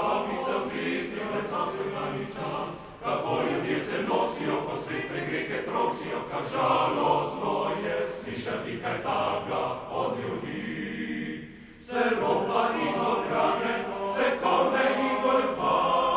glavami se vziznijo, letam se dani čas. Kako ljudje se nosijo, po svet pregreke trosijo, kak žalostno je slišati kaj takega od ljudi. Se ropa in odhrane, se kone in golfa.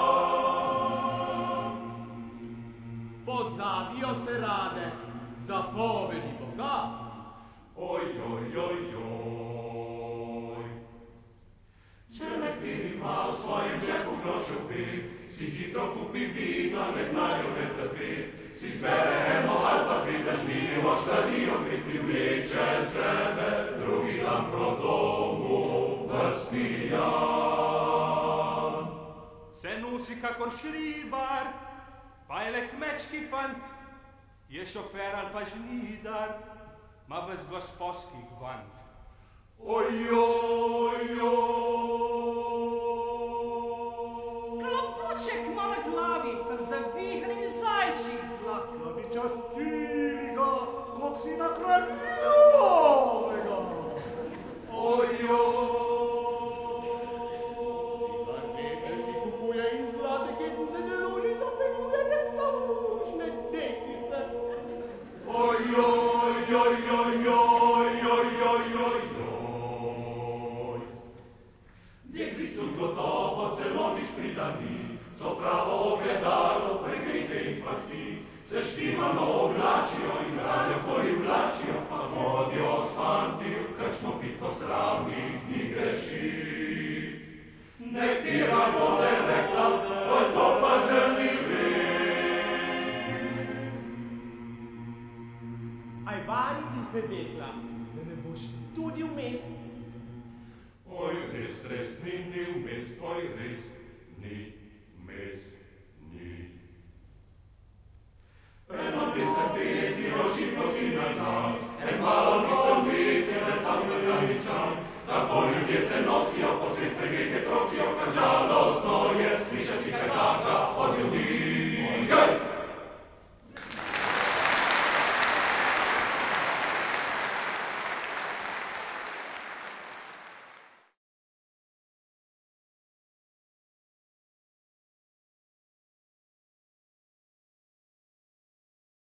Pozavijo se rade, zapovedi Boga. Oj, oj, oj, oj. Človek ima v svojem žepu grošev 5, si hitro kupi vina, ne znajo ne trpet. Si zbere eno ali pa prideš mini v oštarijo, ki privleče sebe, drugi dan pro domu vzpijan. Se nosi kakor šribar, pa je le kmečki fant, je šofer ali pa žnidar, ma ves gospodski gvant. Oj, oj, oj. Klopuček ima na glavi, tak zavihran zajčik dlak. Da bi častili ga, kak si na kraljovega. Oj, oj. Garnete si kupuje in zlate ketnice ne loži za peluvene taužne teknice. Oj, oj, oj, oj, oj, oj, oj, oj, oj. Deklicu gotovo celo nič pridani, so pravo ogledalo pregrite in pasti, se štimano oblačijo in rade koli vlačijo, pa hodijo s fanti, v krčmo pit po sravnih ni grešit. Nekatera bode rekla, oj, to pa že ni res. Aj variti se, dekla, da ne boš tudi vmes. Oj, res, ni vmes, oj, res, ni